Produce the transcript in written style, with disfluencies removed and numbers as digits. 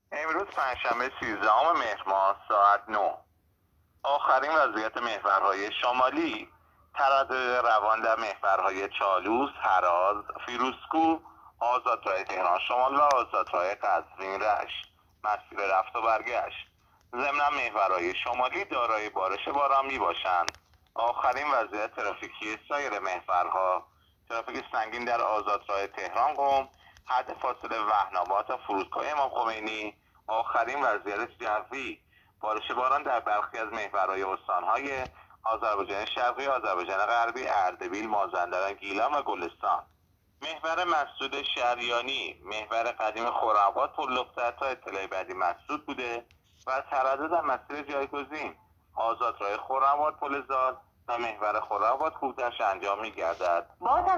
امروز پنجشنبه 13 مهر ماه ساعت 9. آخرین وضعیت محورهای شمالی: تردد روان در محورهای چالوس، هراز، فیروزکوه، آزادراه تهران شمال و آزادراه قزوین رشت، مسیر رفت و برگشت. ضمن محورهای شمالی دارای بارش باران می باشند. آخرین وضعیت ترافیکی سایر محورها: ترافیک سنگین در آزادراه تهران قم، حد فاصله وهن‌آباد تا فرودگاه امام خمینی. آخرین وضعیت جوی: بارش باران در برخی از محورهای استانهای آذربایجان شرقی، آذربایجان غربی، اردبیل، مازندران، گیلان و گلستان. محور مسدود شریانی: محور قدیم خرم‌آباد پل‌لختر تا اطلاع بعدی مسدود بوده و تردد در مسیر جایگزین آزادراه خرم‌آباد پل زال و محور خرم‌آباد کوه‌دشت انجام می‌گردد.